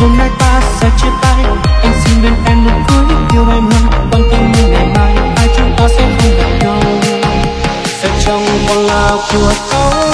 hôm nay ta sẽ chia tay. Anh xin bên em nụ cười yêu em hơn, quan tâm như ngày mai hai chúng ta sẽ không gặp nhau. Sẽ chẳng còn là của câu